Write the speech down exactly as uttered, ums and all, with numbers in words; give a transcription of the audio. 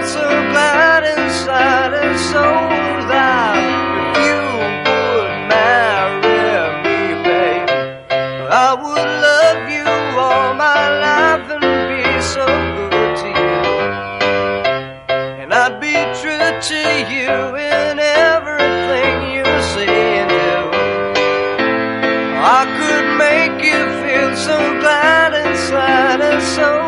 so glad inside and so that if you would marry me, babe, I would love you all my life and be so good to you, and I'd be true to you in everything you say and do. I could make you feel so glad inside and so